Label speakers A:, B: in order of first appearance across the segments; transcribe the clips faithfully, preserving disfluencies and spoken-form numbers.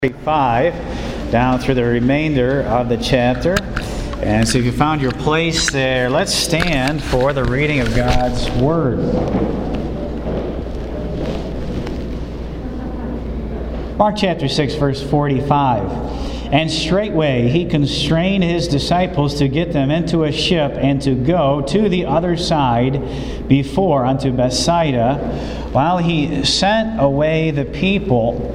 A: forty-five down through the remainder of the chapter. And so if you found your place there, let's stand for the reading of God's Word. Mark chapter six, verse forty-five. And straightway he constrained his disciples to get them into a ship and to go to the other side before unto Bethsaida, while he sent away the people.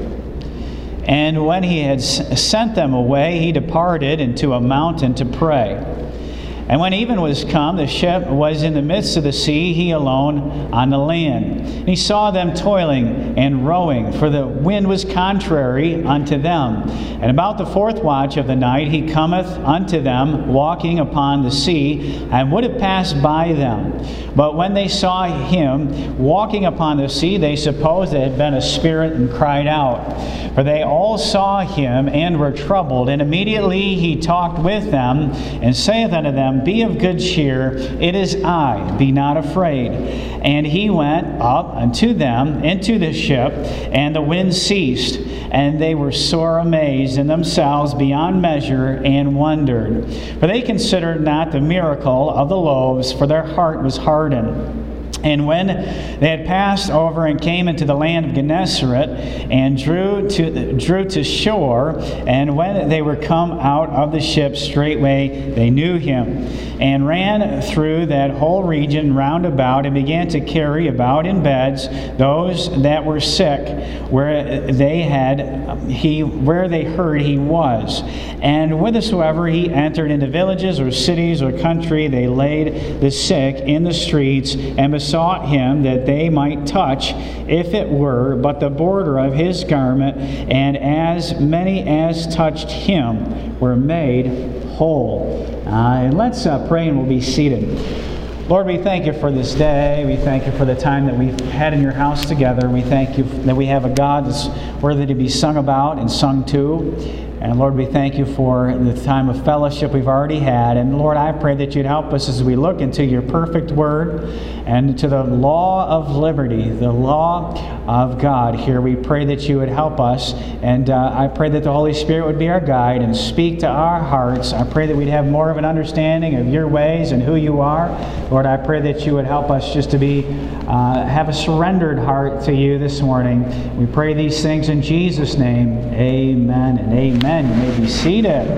A: And when he had sent them away, he departed into a mountain to pray. And when even was come, the ship was in the midst of the sea, he alone on the land. And he saw them toiling and rowing, for the wind was contrary unto them. And about the fourth watch of the night he cometh unto them, walking upon the sea, and would have passed by them. But when they saw him walking upon the sea, they supposed it had been a spirit, and cried out. For they all saw him, and were troubled. And immediately he talked with them, and saith unto them, Be of good cheer, it is I, be not afraid. And he went up unto them into the ship, and the wind ceased. And they were sore amazed in themselves beyond measure, and wondered. For they considered not the miracle of the loaves, for their heart was hardened. And when they had passed over and came into the land of Gennesaret, and drew to drew to shore, and when they were come out of the ship, straightway they knew him, and ran through that whole region round about, and began to carry about in beds those that were sick, where they had he where they heard he was. And whithersoever he entered into villages or cities or country, they laid the sick in the streets, and besought him that they might touch, if it were but the border of his garment, and as many as touched him were made whole. Uh, and let's uh, pray, and we'll be seated. Lord, we thank you for this day. We thank you for the time that we've had in your house together. We thank you that we have a God that's worthy to be sung about and sung to. And Lord, we thank you for the time of fellowship we've already had. And Lord, I pray that you'd help us as we look into your perfect word and to the law of liberty, the law of God here. We pray that you would help us. And uh, I pray that the Holy Spirit would be our guide and speak to our hearts. I pray that we'd have more of an understanding of your ways and who you are. Lord, I pray that you would help us just to be uh, have a surrendered heart to you this morning. We pray these things in Jesus' name. Amen and amen. You may be seated.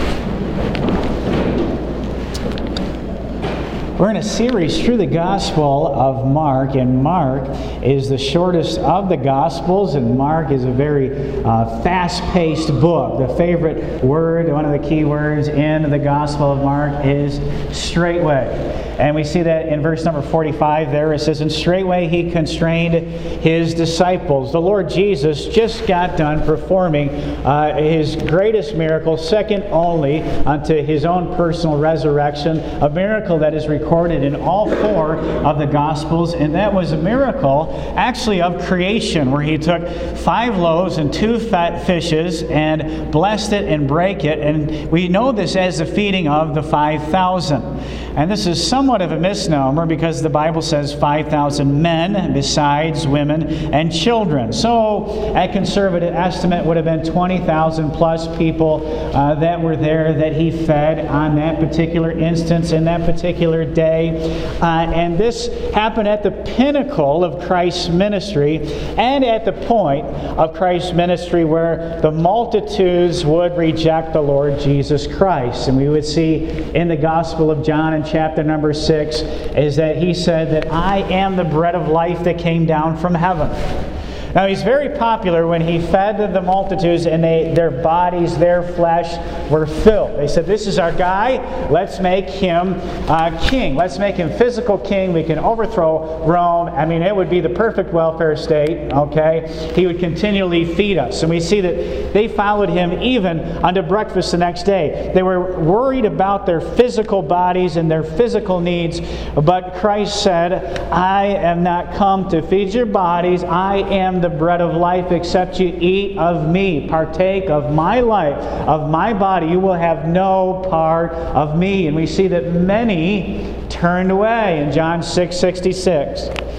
A: We're in a series through the Gospel of Mark, and Mark is the shortest of the Gospels, and Mark is a very uh, fast-paced book. The favorite word, one of the key words in the Gospel of Mark is straightway. And we see that in verse number forty-five there. It says, And straightway he constrained his disciples. The Lord Jesus just got done performing uh, his greatest miracle, second only unto his own personal resurrection, a miracle that is recorded in all four of the Gospels. And that was a miracle actually of creation, where he took five loaves and two fat fishes and blessed it and brake it. And we know this as the feeding of the five thousand. And this is somewhat of a misnomer, because the Bible says five thousand men besides women and children. So a conservative estimate would have been twenty thousand plus people uh, that were there that he fed on that particular instance in that particular day. Uh, and this happened at the pinnacle of Christ's ministry, and at the point of Christ's ministry where the multitudes would reject the Lord Jesus Christ. And we would see in the Gospel of John in chapter number six is that he said that I am the bread of life that came down from heaven. Now, he's very popular when he fed the multitudes, and they, their bodies, their flesh were filled. They said, this is our guy. Let's make him uh, king. Let's make him physical king. We can overthrow Rome. I mean, it would be the perfect welfare state, okay? He would continually feed us. And we see that they followed him even unto breakfast the next day. They were worried about their physical bodies and their physical needs, but Christ said, I am not come to feed your bodies. I am the bread of life. Except you eat of me, partake of my life, of my body, you will have no part of me. And we see that many turned away in John six sixty-six.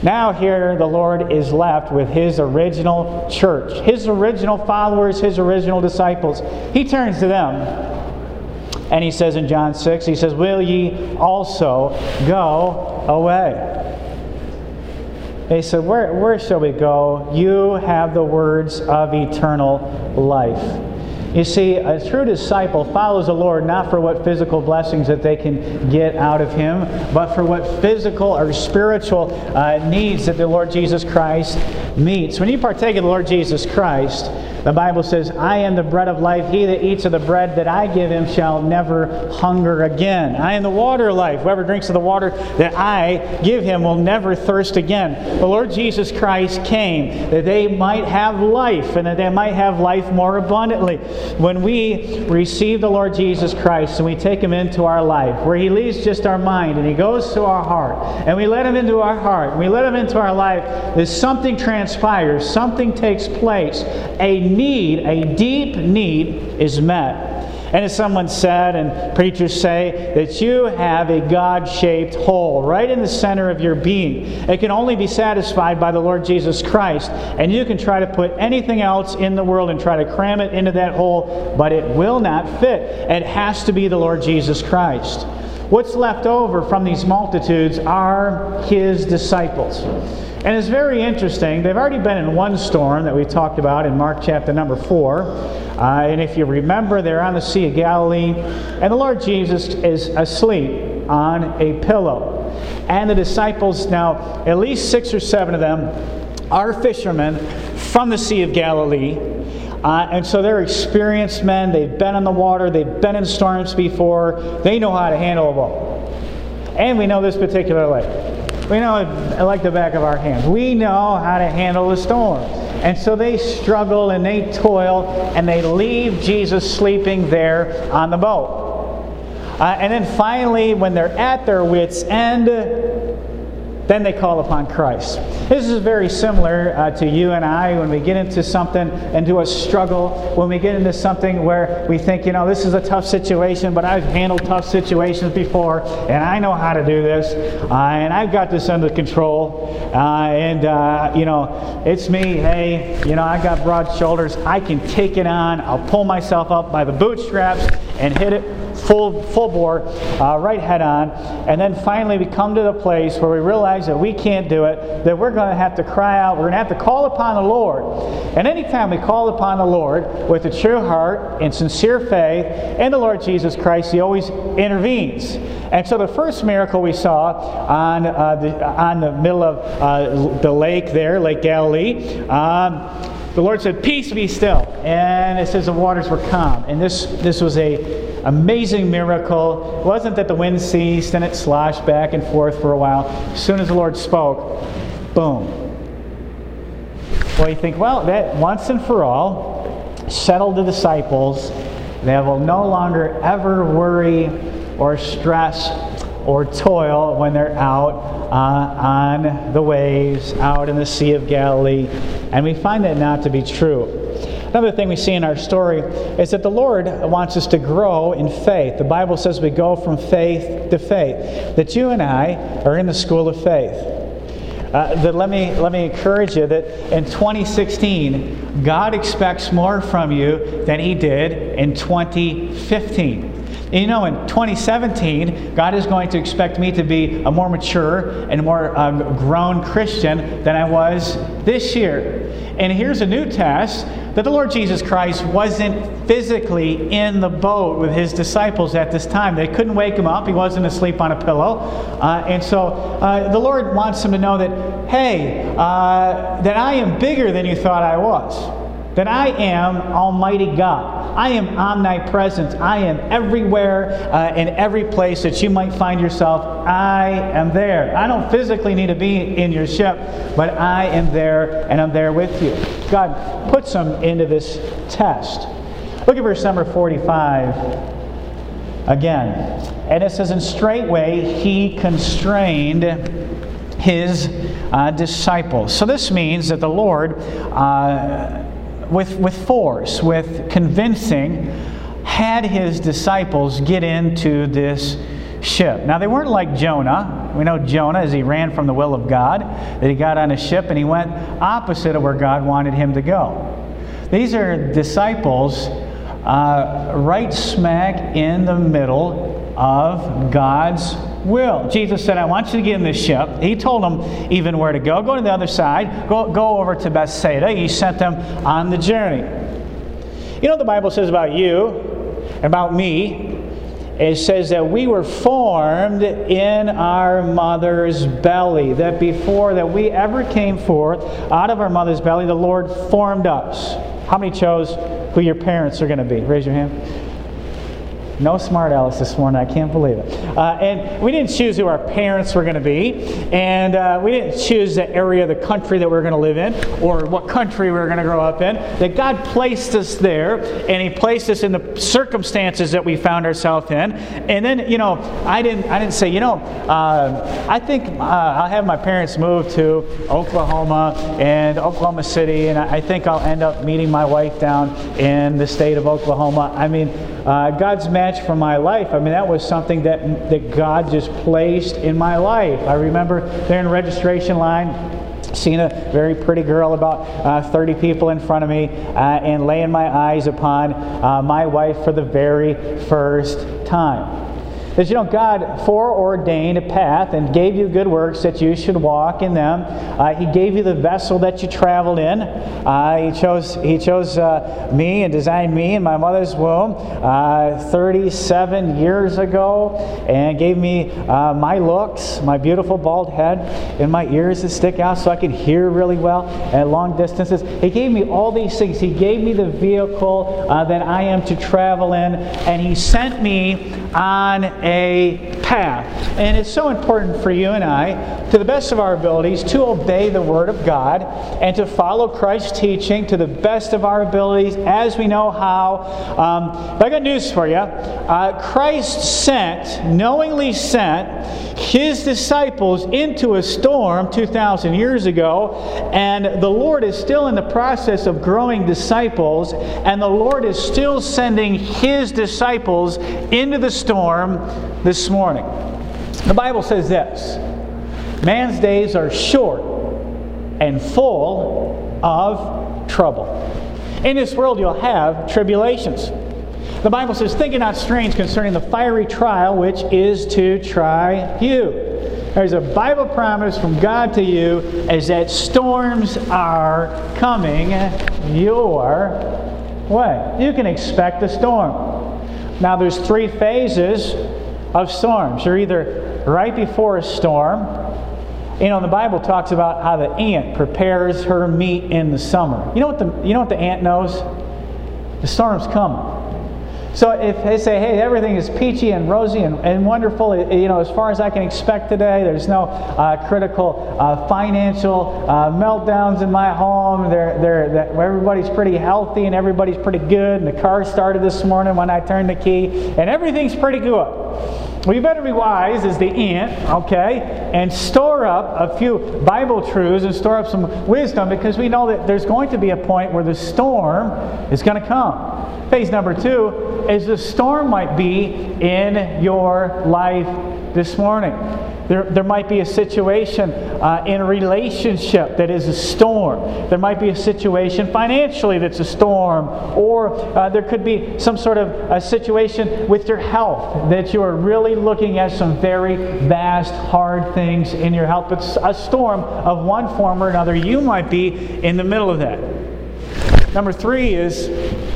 A: Now here the Lord is left with His original church, His original followers, His original disciples. He turns to them and He says in John six, He says, will ye also go away? They said, where, where shall we go? You have the words of eternal life. You see, a true disciple follows the Lord not for what physical blessings that they can get out of Him, but for what physical or spiritual uh, needs that the Lord Jesus Christ meets. When you partake of the Lord Jesus Christ, the Bible says, I am the bread of life. He that eats of the bread that I give him shall never hunger again. I am the water of life. Whoever drinks of the water that I give him will never thirst again. The Lord Jesus Christ came that they might have life and that they might have life more abundantly. When we receive the Lord Jesus Christ and we take Him into our life, where He leaves just our mind and He goes to our heart, and we let Him into our heart, and we let Him into our life, there's something transpires, something takes place. A need, a deep need is met. And as someone said, and preachers say, that you have a God-shaped hole right in the center of your being. It can only be satisfied by the Lord Jesus Christ. And you can try to put anything else in the world and try to cram it into that hole, but it will not fit. It has to be the Lord Jesus Christ. What's left over from these multitudes are His disciples. And it's very interesting. They've already been in one storm that we talked about in Mark chapter number four. Uh, and if you remember, they're on the Sea of Galilee. And the Lord Jesus is asleep on a pillow. And the disciples, now at least six or seven of them, are fishermen from the Sea of Galilee. Uh, and so they're experienced men. They've been on the water. They've been in storms before. They know how to handle a boat. And we know this particular lake. We know it like the back of our hand. We know how to handle a storm. And so they struggle and they toil and they leave Jesus sleeping there on the boat. Uh, and then finally, when they're at their wits' end, then they call upon Christ. This is very similar uh, to you and I when we get into something, into a struggle, when we get into something where we think, you know, this is a tough situation, but I've handled tough situations before, and I know how to do this, uh, and I've got this under control, uh, and, uh, you know, it's me, hey, you know, I got broad shoulders, I can take it on, I'll pull myself up by the bootstraps and hit it full full bore, uh, right head on, and then finally we come to the place where we realize that we can't do it, that we're going to have to cry out, we're going to have to call upon the Lord. And anytime we call upon the Lord with a true heart and sincere faith in the Lord Jesus Christ, He always intervenes. And so the first miracle we saw on uh, the on the middle of uh, the lake there, Lake Galilee, um, the Lord said, "Peace, be still," and it says the waters were calm. And this this was a amazing miracle. It wasn't that the wind ceased and it sloshed back and forth for a while. As soon as the Lord spoke, boom. Well, you think, well, that once and for all settled the disciples. They will no longer ever worry or stress or toil when they're out uh, on the waves, out in the Sea of Galilee. And we find that not to be true. Another thing we see in our story is that the Lord wants us to grow in faith. The Bible says we go from faith to faith. That you and I are in the school of faith. Uh, that let me let me encourage you that in twenty sixteen, God expects more from you than He did in twenty fifteen. And you know, in twenty seventeen, God is going to expect me to be a more mature and more uh, grown Christian than I was this year. And here's a new test, that the Lord Jesus Christ wasn't physically in the boat with His disciples at this time. They couldn't wake Him up. He wasn't asleep on a pillow. Uh, and so uh, the Lord wants them to know that, hey, uh, that I am bigger than you thought I was. That I am Almighty God. I am omnipresent. I am everywhere, uh, in every place that you might find yourself. I am there. I don't physically need to be in your ship, but I am there, and I'm there with you. God puts them into this test. Look at verse number forty-five again. And it says, "And straightway He constrained His uh, disciples." So this means that the Lord... Uh, With, with force, with convincing, had His disciples get into this ship. Now, they weren't like Jonah. We know Jonah, as he ran from the will of God, that he got on a ship and he went opposite of where God wanted him to go. These are disciples uh, right smack in the middle of God's will. Jesus said, I want you to get in this ship. He told them even where to go. Go to the other side. Go, go over to Bethsaida. He sent them on the journey. You know what the Bible says about you, about me? It says that we were formed in our mother's belly. That before that we ever came forth out of our mother's belly, the Lord formed us. How many chose who your parents are going to be? Raise your hand. No smart Alice this morning. I can't believe it. Uh, and we didn't choose who our parents were going to be. And uh, we didn't choose the area of the country that we were going to live in or what country we were going to grow up in. That God placed us there, and He placed us in the circumstances that we found ourselves in. And then, you know, I didn't I didn't say, you know, uh, I think uh, I'll have my parents move to Oklahoma and Oklahoma City, and I think I'll end up meeting my wife down in the state of Oklahoma. I mean, uh, God's match for my life. I mean, that was something that that God just placed in my life. I remember there in the registration line, seeing a very pretty girl, about uh, thirty people in front of me, uh, and laying my eyes upon uh, my wife for the very first time. Because, you know, God foreordained a path and gave you good works that you should walk in them. Uh, he gave you the vessel that you traveled in. Uh, he chose He chose uh, me and designed me in my mother's womb uh, thirty-seven years ago, and gave me uh, my looks, my beautiful bald head, and my ears that stick out so I could hear really well at long distances. He gave me all these things. He gave me the vehicle uh, that I am to travel in, and He sent me on a path. And it's so important for you and I, to the best of our abilities, to obey the Word of God and to follow Christ's teaching to the best of our abilities as we know how. Um, but I got news for you. Uh, Christ sent, knowingly sent, His disciples into a storm two thousand years ago, and the Lord is still in the process of growing disciples, and the Lord is still sending His disciples into the storm this morning. The Bible says this: man's days are short and full of trouble. In this world you'll have tribulations. The Bible says, think it not strange concerning the fiery trial which is to try you. There's a Bible promise from God to you is that storms are coming your way. You can expect a storm. Now there's three phases of storms. You're either right before a storm. You know, the Bible talks about how the ant prepares her meat in the summer. You know what the you know what the ant knows? The storm's coming. So if they say, hey, everything is peachy and rosy and, and wonderful, you know, as far as I can expect today, there's no uh, critical uh, financial uh, meltdowns in my home. They're, they're, that everybody's pretty healthy and everybody's pretty good. And the car started this morning when I turned the key, and everything's pretty good. Well, you better be wise as the ant, okay, and store up a few Bible truths and store up some wisdom, because we know that there's going to be a point where the storm is going to come. Phase number two is the storm might be in your life this morning. There, there might be a situation uh, in a relationship that is a storm. There might be a situation financially that's a storm. Or uh, there could be some sort of a situation with your health that you are really looking at some very vast, hard things in your health. But a storm of one form or another, you might be in the middle of that. Number three is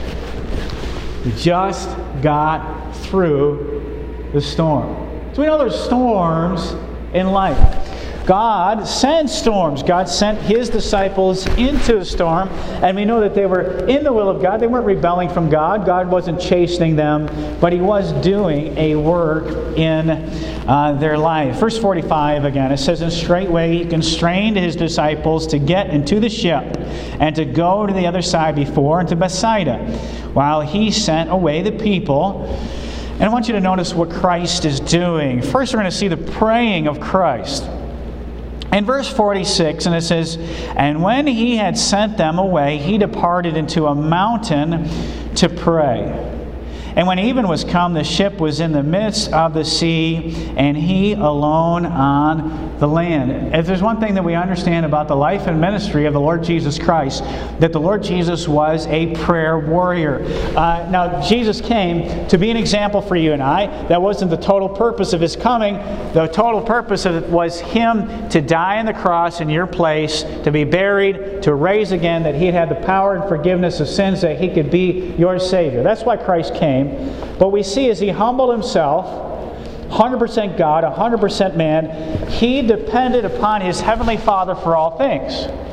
A: you just got through the storm. So we know there's storms in life. God sends storms. God sent His disciples into a storm, and we know that they were in the will of God. They weren't rebelling from God. God wasn't chastening them, but He was doing a work in uh, their life. Verse forty-five again, it says, and straightway He constrained His disciples to get into the ship and to go to the other side before, into Bethsaida, while He sent away the people. And I want you to notice what Christ is doing. First, we're going to see the praying of Christ. In verse forty-six, and it says, and when He had sent them away, He departed into a mountain to pray. And when even was come, the ship was in the midst of the sea, and he alone on the land. If there's one thing that we understand about the life and ministry of the Lord Jesus Christ, that the Lord Jesus was a prayer warrior. Uh, now, Jesus came to be an example for you and I. That wasn't the total purpose of his coming. The total purpose of it was him to die on the cross in your place, to be buried, to raise again, that he'd had the power and forgiveness of sins, that he could be your Savior. That's why Christ came. But we see as he humbled himself, one hundred percent God, one hundred percent man, he depended upon his heavenly Father for all things.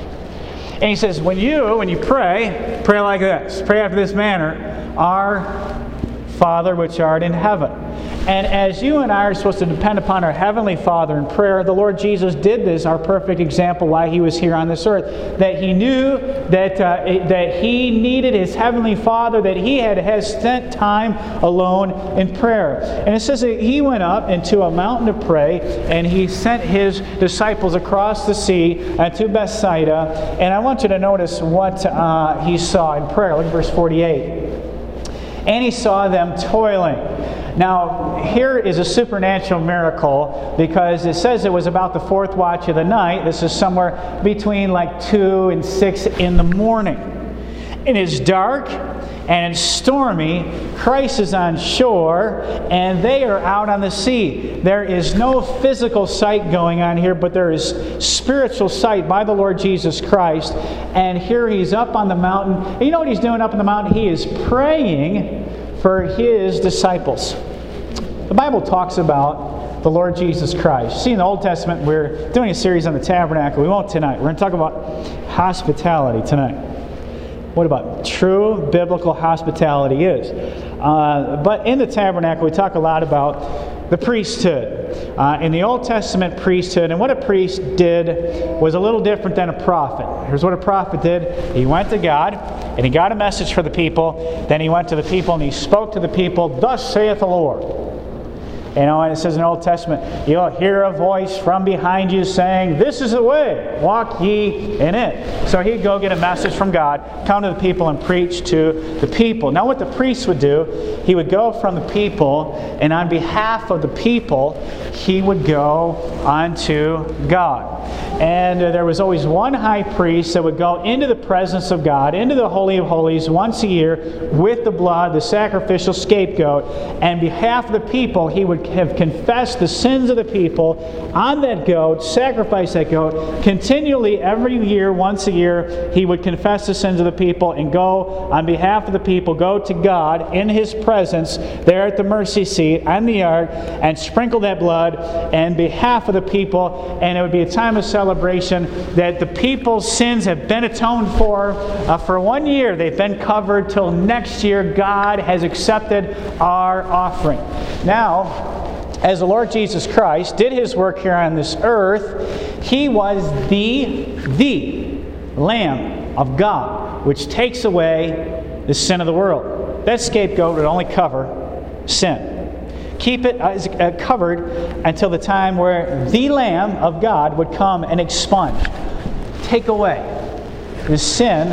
A: And he says, when you, when you pray, pray like this. Pray after this manner, Our Father which art in heaven. And as you and I are supposed to depend upon our Heavenly Father in prayer, the Lord Jesus did this, our perfect example, while He was here on this earth. That He knew that uh, that He needed His Heavenly Father, that He had has spent time alone in prayer. And it says that He went up into a mountain to pray, and He sent His disciples across the sea uh, to Bethsaida. And I want you to notice what uh, He saw in prayer. Look at verse forty-eight. And He saw them toiling. Now, here is a supernatural miracle, because it says it was about the fourth watch of the night. This is somewhere between like two and six in the morning. It is dark and it's stormy. Christ is on shore and they are out on the sea. There is no physical sight going on here, but there is spiritual sight by the Lord Jesus Christ. And here He's up on the mountain. And you know what He's doing up on the mountain? He is praying for His disciples. The Bible talks about the Lord Jesus Christ. See, in the Old Testament, we're doing a series on the tabernacle. We won't tonight. We're going to talk about hospitality tonight. What about true biblical hospitality is. Uh, but in the tabernacle, we talk a lot about the priesthood. Uh, in the Old Testament priesthood, and what a priest did was a little different than a prophet. Here's what a prophet did. He went to God, and he got a message for the people. Then he went to the people, and he spoke to the people, "Thus saith the Lord." You know, and it says in the Old Testament, you'll hear a voice from behind you saying, "This is the way, walk ye in it." So he'd go get a message from God, come to the people and preach to the people. Now what the priest would do, he would go from the people, and on behalf of the people, he would go unto God. And uh, there was always one high priest that would go into the presence of God, into the Holy of Holies once a year with the blood, the sacrificial scapegoat. And on behalf of the people, he would have confessed the sins of the people on that goat, sacrifice that goat. Continually, every year, once a year, he would confess the sins of the people and go on behalf of the people, go to God in His presence there at the mercy seat on the ark and sprinkle that blood on behalf of the people. And it would be a time of celebration that the people's sins have been atoned for. Uh, for one year, they've been covered. Till next year, God has accepted our offering. Now, as the Lord Jesus Christ did His work here on this earth, He was the, the Lamb of God, which takes away the sin of the world. That scapegoat would only cover sin. Keep it uh, covered until the time where the Lamb of God would come and expunge, take away the sin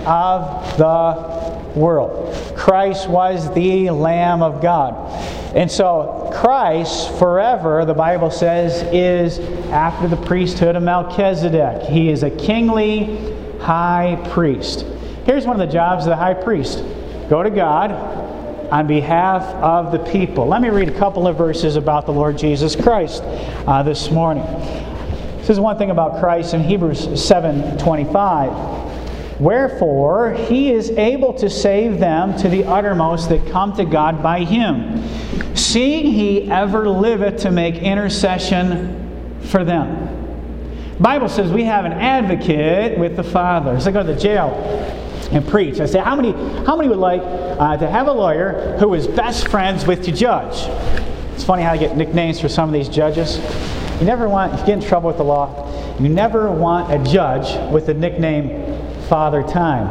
A: of the world. Christ was the Lamb of God. And so Christ forever, the Bible says, is after the priesthood of Melchizedek. He is a kingly high priest. Here's one of the jobs of the high priest. Go to God on behalf of the people. Let me read a couple of verses about the Lord Jesus Christ uh, this morning. This is one thing about Christ in Hebrews seven twenty-five. Wherefore He is able to save them to the uttermost that come to God by Him, seeing He ever liveth to make intercession for them. The Bible says we have an advocate with the Father. So I go to the jail and preach. I say, how many how many would like uh, to have a lawyer who is best friends with your judge? It's funny how I get nicknames for some of these judges. You never want, if you get in trouble with the law, you never want a judge with the nickname Father Time.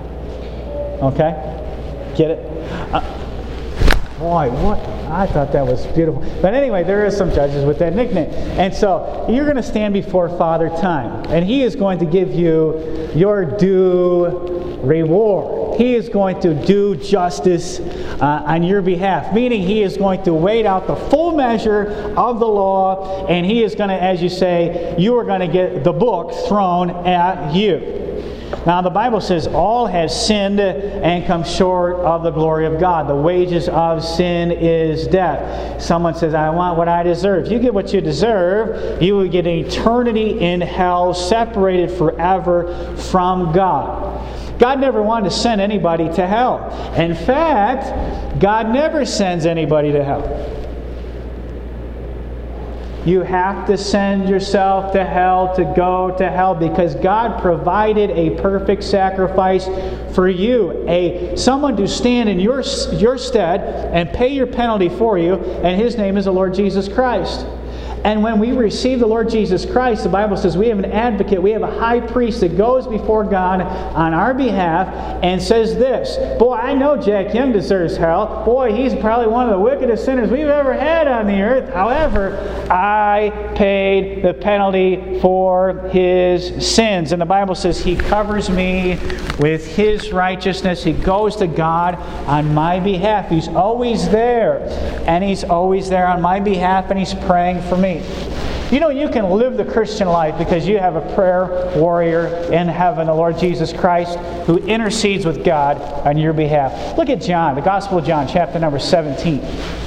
A: Okay? Get it? Uh, boy, what? I thought that was beautiful. But anyway, there is some judges with that nickname. And so, you're going to stand before Father Time. And He is going to give you your due reward. He is going to do justice uh, on your behalf. Meaning He is going to wait out the full measure of the law, and He is going to, as you say, you are going to get the book thrown at you. Now the Bible says all have sinned and come short of the glory of God. The wages of sin is death. Someone says, I want what I deserve. If you get what you deserve, you will get an eternity in hell, separated forever from God. God never wanted to send anybody to hell. In fact, God never sends anybody to hell. You have to send yourself to hell to go to hell, because God provided a perfect sacrifice for you. A someone to stand in your, your stead and pay your penalty for you, and His name is the Lord Jesus Christ. And when we receive the Lord Jesus Christ, the Bible says we have an advocate, we have a high priest that goes before God on our behalf and says this, boy, I know Jack Young deserves hell. Boy, he's probably one of the wickedest sinners we've ever had on the earth. However, I paid the penalty for his sins. And the Bible says He covers me with His righteousness. He goes to God on my behalf. He's always there. And He's always there on my behalf, and He's praying for me. You know, you can live the Christian life because you have a prayer warrior in heaven, the Lord Jesus Christ, who intercedes with God on your behalf. Look at John, the Gospel of John, chapter number seventeen.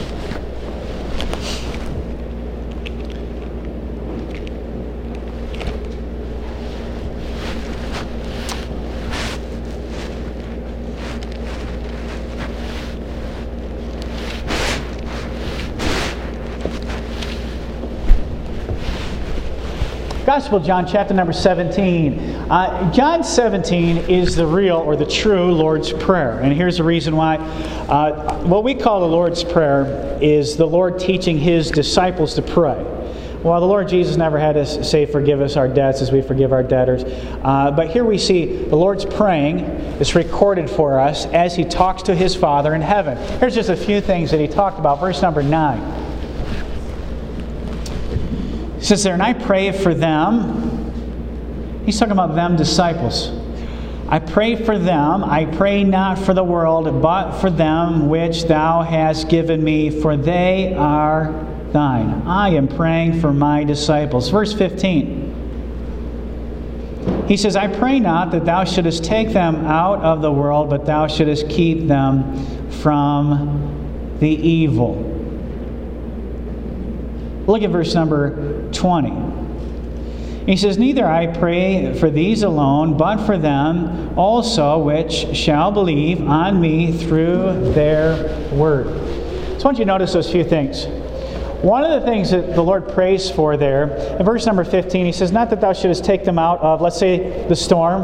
A: Gospel of John, chapter number seventeen. Uh, John seventeen is the real or the true Lord's Prayer. And here's the reason why. Uh, what we call the Lord's Prayer is the Lord teaching His disciples to pray. Well, the Lord Jesus never had us say, forgive us our debts as we forgive our debtors. Uh, but here we see the Lord's praying. It's recorded for us as He talks to His Father in heaven. Here's just a few things that He talked about. Verse number nine. He says there, and I pray for them. He's talking about them disciples. I pray for them. I pray not for the world, but for them which Thou hast given me, for they are Thine. I am praying for my disciples. Verse fifteen. He says, I pray not that Thou shouldest take them out of the world, but Thou shouldest keep them from the evil. Look at verse number twenty. He says, neither I pray for these alone, but for them also which shall believe on me through their word. So I want you to notice those few things. One of the things that the Lord prays for there, in verse number fifteen, He says, not that Thou shouldest take them out of, let's say, the storm,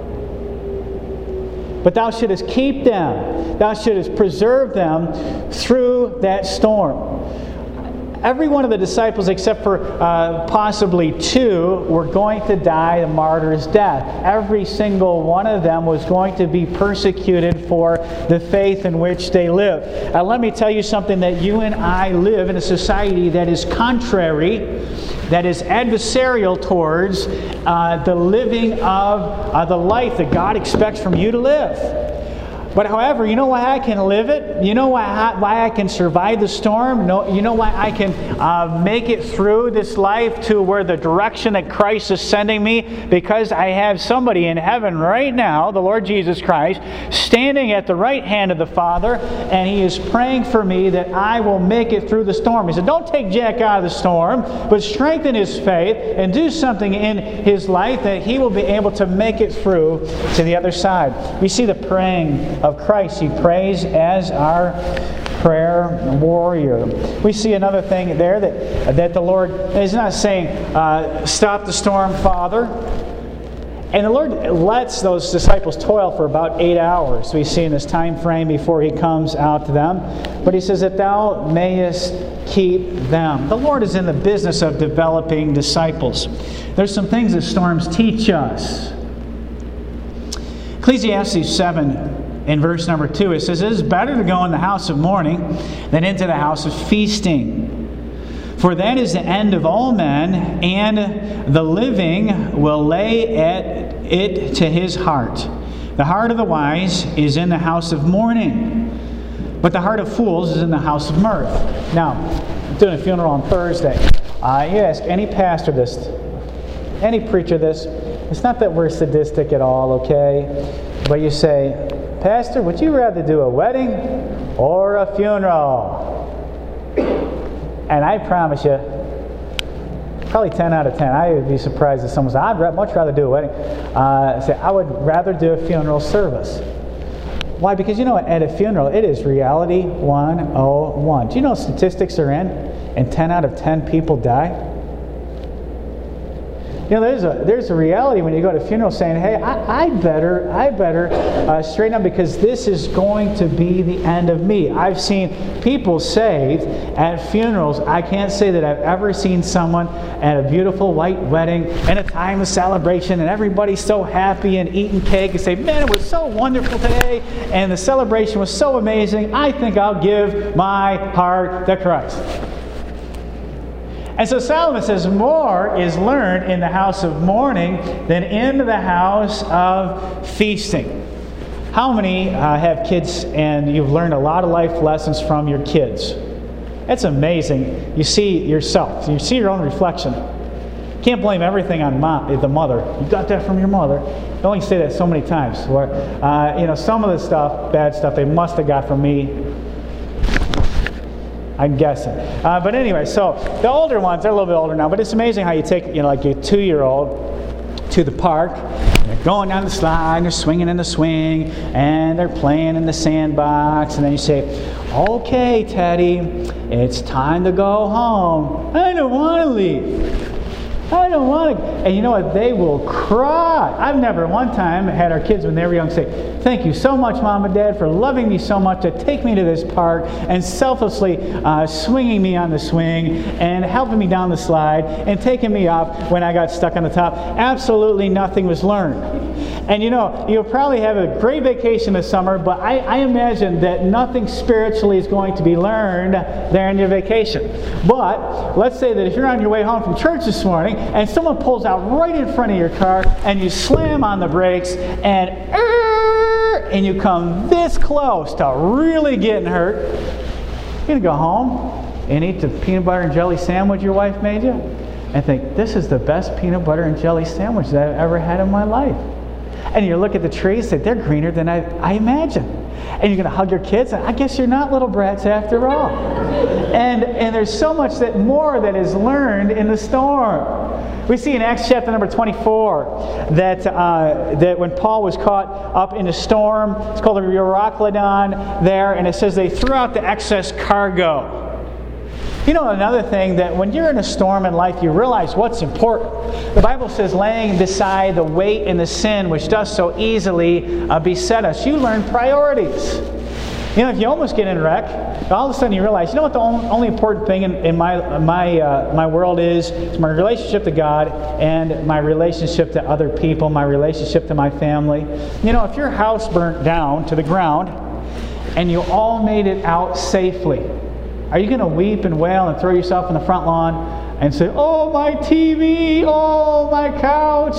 A: but Thou shouldest keep them. Thou shouldest preserve them through that storm. Every one of the disciples, except for uh, possibly two, were going to die the martyr's death. Every single one of them was going to be persecuted for the faith in which they live. And let me tell you something, that you and I live in a society that is contrary, that is adversarial towards uh, the living of uh, the life that God expects from you to live. But however, you know why I can live it? You know why, why I can survive the storm? No, you know why I can uh, make it through this life to where the direction that Christ is sending me? Because I have somebody in heaven right now, the Lord Jesus Christ, standing at the right hand of the Father, and He is praying for me that I will make it through the storm. He said, don't take Jack out of the storm, but strengthen his faith and do something in his life that he will be able to make it through to the other side. We see the praying of Christ. He prays as our prayer warrior. We see another thing there that, that the Lord is not saying, uh, stop the storm, Father. And the Lord lets those disciples toil for about eight hours. We see in this time frame before He comes out to them. But He says that Thou mayest keep them. The Lord is in the business of developing disciples. There's some things that storms teach us. Ecclesiastes seven, in verse number two, it says, it is better to go in the house of mourning than into the house of feasting. For that is the end of all men, and the living will lay at it to his heart. The heart of the wise is in the house of mourning, but the heart of fools is in the house of mirth. Now, I'm doing a funeral on Thursday. Uh, you ask any pastor this, any preacher this. It's not that we're sadistic at all, okay? But you say, Pastor, would you rather do a wedding or a funeral? And I promise you, probably ten out of ten. I would be surprised if someone said, I'd much rather do a wedding. Uh, say, I would rather do a funeral service. Why? Because you know, at a funeral, it is reality one oh one. Do you know statistics are in, and ten out of ten people die? You know, there's a there's a reality when you go to a funeral saying, hey, I, I better, I better uh, straighten up because this is going to be the end of me. I've seen people saved at funerals. I can't say that I've ever seen someone at a beautiful white wedding and a time of celebration and everybody's so happy and eating cake and say, man, it was so wonderful today and the celebration was so amazing. I think I'll give my heart to Christ. And so Solomon says, more is learned in the house of mourning than in the house of feasting. How many uh, have kids and you've learned a lot of life lessons from your kids? It's amazing. You see yourself. You see your own reflection. Can't blame everything on mom, the mother. You got that from your mother. I only say that so many times. Where, uh, you know, some of the stuff, bad stuff, they must have got from me. I'm guessing. Uh, but anyway, so the older ones, they're a little bit older now, but it's amazing how you take, you know, like your two-year-old to the park, and they're going down the slide, and they're swinging in the swing, and they're playing in the sandbox, and then you say, okay, Teddy, it's time to go home. I don't want to leave. I don't want to. And you know what? They will cry. I've never one time had our kids when they were young say, thank you so much, Mom and Dad, for loving me so much to take me to this park and selflessly uh, swinging me on the swing and helping me down the slide and taking me off when I got stuck on the top. Absolutely nothing was learned. And you know, you'll probably have a great vacation this summer, but I, I imagine that nothing spiritually is going to be learned there in your vacation. But let's say that if you're on your way home from church this morning and someone pulls out right in front of your car and you slam on the brakes and and you come this close to really getting hurt, you're going to go home and eat the peanut butter and jelly sandwich your wife made you and think, this is the best peanut butter and jelly sandwich that I've ever had in my life. And you look at the trees and say, they're greener than I, I imagined. And you're going to hug your kids, and I guess you're not little brats after all. And and there's so much that more that is learned in the storm. We see in Acts chapter number twenty-four that uh, that when Paul was caught up in a storm, it's called the Euroclydon there, and it says they threw out the excess cargo. You know, another thing, that when you're in a storm in life, you realize what's important. The Bible says, laying beside the weight and the sin which does so easily uh, beset us. You learn priorities. You know, if you almost get in a wreck, all of a sudden you realize, you know what the only, only important thing in, in my my uh, my world is? It's my relationship to God and my relationship to other people, my relationship to my family. You know, if your house burnt down to the ground and you all made it out safely, are you going to weep and wail and throw yourself in the front lawn and say, oh, my T V, oh, my couch?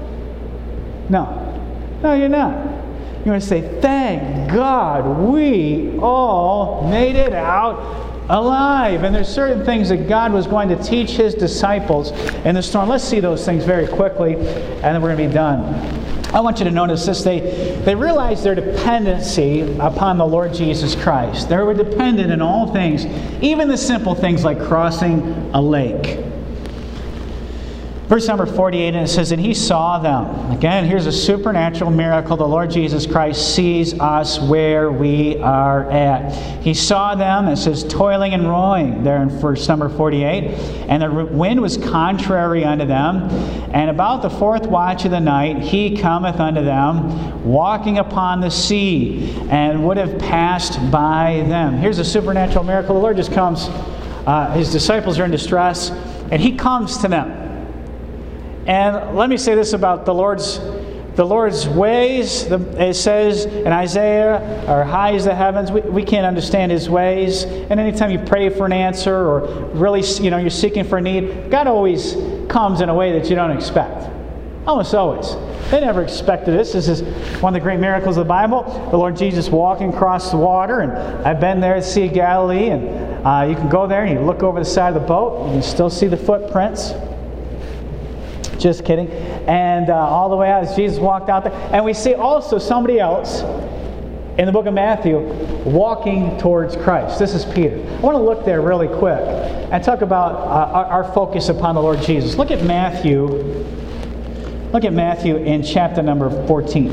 A: No. No, you're not. You're going to say, thank God we all made it out alive. And there's certain things that God was going to teach His disciples in the storm. Let's see those things very quickly, and then we're going to be done. I want you to notice this. They, they realized their dependency upon the Lord Jesus Christ. They were dependent in all things, even the simple things like crossing a lake. Verse number forty-eight, and it says, and he saw them. Again, here's a supernatural miracle. The Lord Jesus Christ sees us where we are at. He saw them, it says, toiling and rowing, there in verse number forty-eight. And the wind was contrary unto them. And about the fourth watch of the night, he cometh unto them, walking upon the sea, and would have passed by them. Here's a supernatural miracle. The Lord just comes. Uh, his disciples are in distress, and he comes to them. And let me say this about the Lord's the Lord's ways. The, it says in Isaiah, are high as the heavens. We, we can't understand His ways. And anytime you pray for an answer or really, you know, you're seeking for a need, God always comes in a way that you don't expect. Almost always. They never expected this. This is one of the great miracles of the Bible. The Lord Jesus walking across the water, and I've been there at the Sea of Galilee, and uh, you can go there and you look over the side of the boat, you can still see the footprints. Just kidding. And uh, all the way out as Jesus walked out there. And we see also somebody else in the book of Matthew walking towards Christ. This is Peter. I want to look there really quick and talk about uh, our, our focus upon the Lord Jesus. Look at Matthew. Look at Matthew in chapter number fourteen.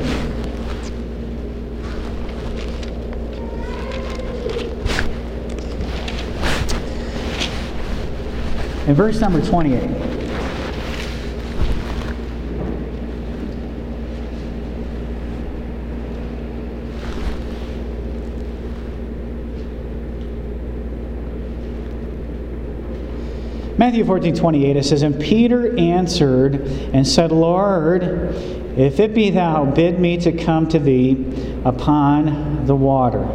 A: In verse number twenty-eight. Matthew fourteen twenty-eight, it says, And Peter answered and said, Lord, if it be thou, bid me to come to thee upon the water.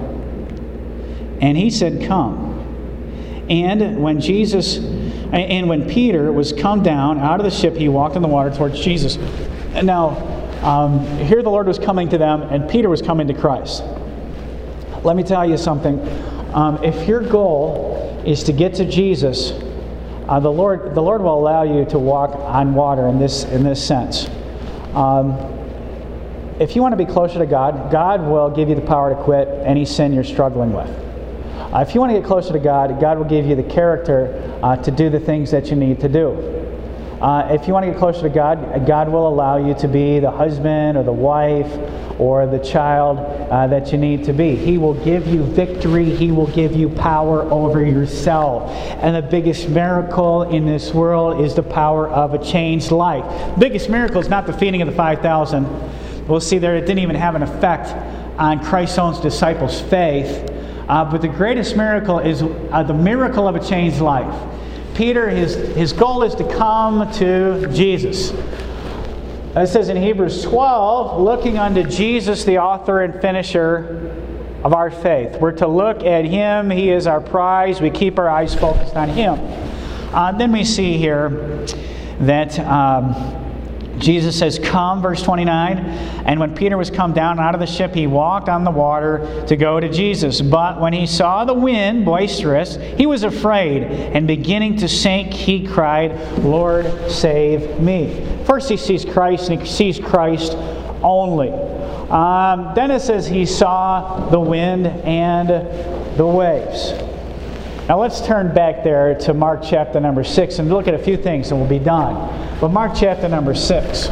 A: And he said, Come. And when Jesus, and when Peter was come down out of the ship, he walked on the water towards Jesus. And now, um, here the Lord was coming to them, and Peter was coming to Christ. Let me tell you something. Um, if your goal is to get to Jesus, Uh, the Lord, the Lord will allow you to walk on water in this in this sense. Um, if you want to be closer to God, God will give you the power to quit any sin you're struggling with. Uh, if you want to get closer to God, God will give you the character uh, to do the things that you need to do. Uh, if you want to get closer to God, God will allow you to be the husband or the wife or the child uh, that you need to be. He will give you victory. He will give you power over yourself. And the biggest miracle in this world is the power of a changed life. The biggest miracle is not the feeding of the five thousand. We'll see there it didn't even have an effect on Christ's own disciples' faith. Uh, but the greatest miracle is uh, the miracle of a changed life. Peter, his, his goal is to come to Jesus. It says in Hebrews twelve, looking unto Jesus, the author and finisher of our faith. We're to look at Him. He is our prize. We keep our eyes focused on Him. Uh, then we see here that um, Jesus says, Come, verse twenty-nine. And when Peter was come down out of the ship, he walked on the water to go to Jesus. But when he saw the wind boisterous, he was afraid, and beginning to sink, he cried, Lord, save me. First he sees Christ, and he sees Christ only. Um, then it says he saw the wind and the waves. Now let's turn back there to Mark chapter number six and look at a few things and we'll be done. But Mark chapter number six.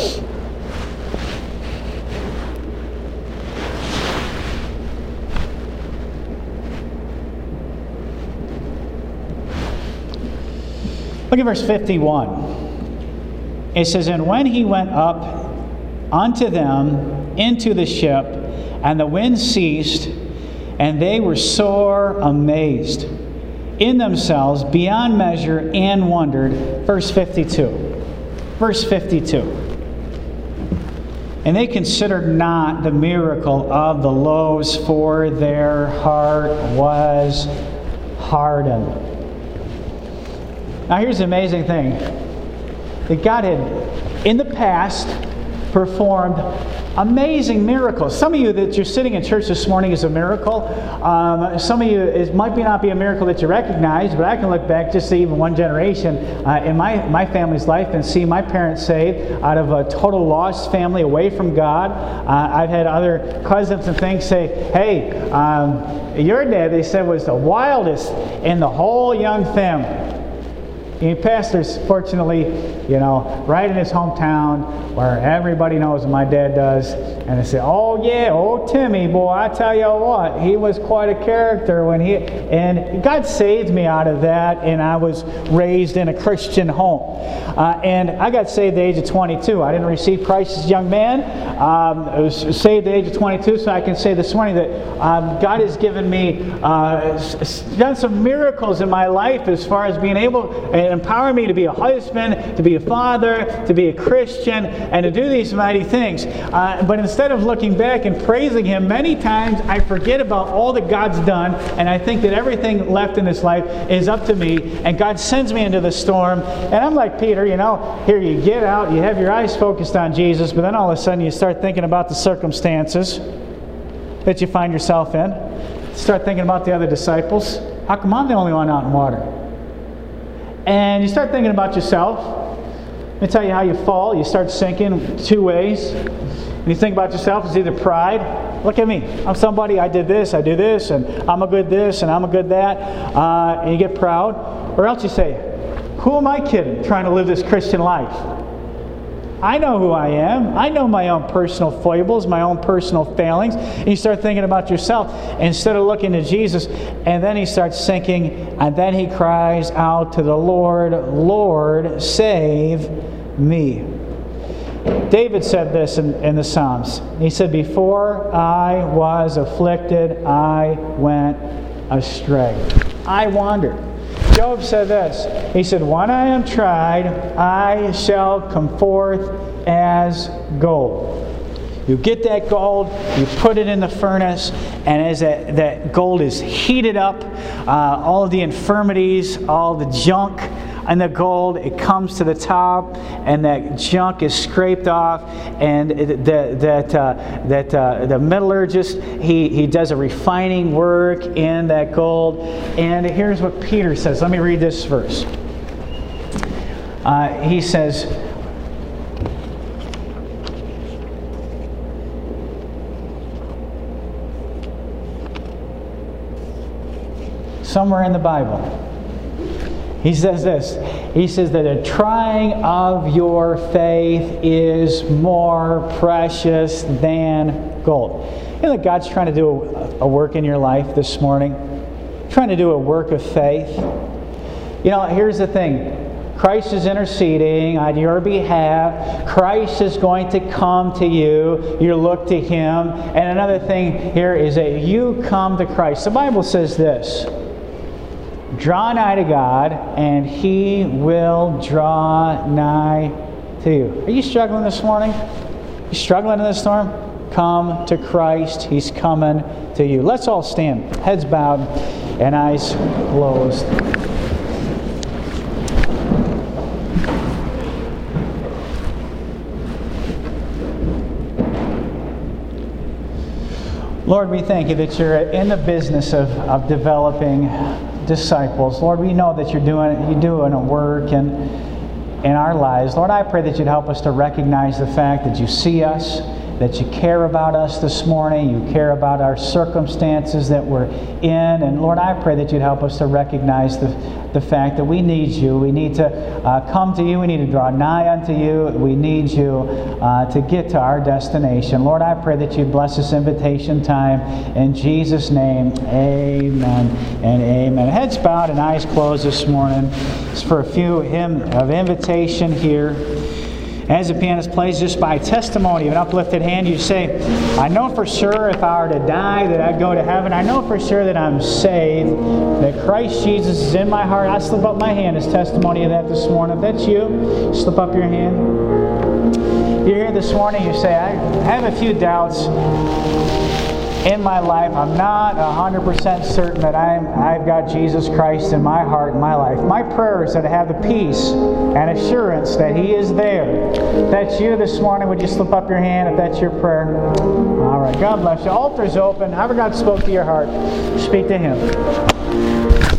A: Look at verse fifty-one. It says, And when he went up unto them into the ship, and the wind ceased, and they were sore amazed in themselves beyond measure, and wondered. Verse fifty-two. Verse fifty-two. And they considered not the miracle of the loaves, for their heart was hardened. Now here's the amazing thing. That God had, in the past, performed amazing miracles. Some of you that you're sitting in church this morning is a miracle. Um, some of you, it might be not be a miracle that you recognize, but I can look back just to even one generation uh, in my, my family's life and see my parents saved out of a total lost family away from God. Uh, I've had other cousins and things say, hey, um, your dad, they said, was the wildest in the whole young family. And pastors, fortunately, you know, right in his hometown where everybody knows what my dad does. And they say, oh yeah, oh Timmy, boy, I tell you what, he was quite a character when he... And God saved me out of that, and I was raised in a Christian home. Uh, and I got saved at the age of twenty-two. I didn't receive Christ as a young man. Um, I was saved at the age of twenty-two, so I can say this morning that um, God has given me, uh, done some miracles in my life as far as being able... and empower me to be a husband, to be a father, to be a Christian, and to do these mighty things. Uh, but instead of looking back and praising Him, many times I forget about all that God's done, and I think that everything left in this life is up to me, and God sends me into the storm, and I'm like Peter, you know, here you get out, you have your eyes focused on Jesus, but then all of a sudden you start thinking about the circumstances that you find yourself in. Start thinking about the other disciples. How come I'm the only one out in water? And you start thinking about yourself. Let me tell you how you fall. You start sinking two ways. When you think about yourself, it's either pride. Look at me. I'm somebody. I did this. I do this. And I'm a good this. And I'm a good that. Uh, and you get proud. Or else you say, who am I kidding trying to live this Christian life? I know who I am. I know my own personal foibles, my own personal failings. And you start thinking about yourself instead of looking to Jesus. And then he starts sinking. And then he cries out to the Lord, Lord, save me. David said this in, in the Psalms. He said, before I was afflicted, I went astray. I wandered. Job said this. He said, when I am tried, I shall come forth as gold. You get that gold, you put it in the furnace, and as that, that gold is heated up, uh, all of the infirmities, all the junk and the gold, it comes to the top, and that junk is scraped off, and it, the, that uh, that uh, the metallurgist, he, he does a refining work in that gold. And here's what Peter says. Let me read this verse. Uh, he says, somewhere in the Bible, he says this. He says that the trying of your faith is more precious than gold. You know that God's trying to do a, a work in your life this morning? Trying to do a work of faith. You know, here's the thing. Christ is interceding on your behalf. Christ is going to come to you. You look to Him. And another thing here is that you come to Christ. The Bible says this. Draw nigh to God, and He will draw nigh to you. Are you struggling this morning? Are you struggling in this storm? Come to Christ. He's coming to you. Let's all stand. Heads bowed and eyes closed. Lord, we thank you that you're in the business of, of developing disciples. Lord, we know that you're doing you're doing a work in, in our lives. Lord, I pray that you'd help us to recognize the fact that you see us, that you care about us this morning, you care about our circumstances that we're in. And Lord, I pray that you'd help us to recognize the, the fact that we need you. We need to uh, come to you. We need to draw nigh unto you. We need you uh, to get to our destination. Lord, I pray that you'd bless this invitation time. In Jesus' name, amen and amen. Heads bowed and eyes closed this morning. It's for a few hymn of invitation here. As the pianist plays, just by testimony of an uplifted hand, you say, I know for sure if I were to die that I'd go to heaven. I know for sure that I'm saved, that Christ Jesus is in my heart. I slip up my hand as testimony of that this morning. If that's you, slip up your hand. If you're here this morning, you say, I have a few doubts in my life. I'm not one hundred percent certain that I'm, I've got Jesus Christ in my heart and my life. My prayer is that I have the peace and assurance that He is there. If that's you this morning, would you slip up your hand if that's your prayer? All right. God bless you. Altar's open. However God spoke to your heart, speak to Him.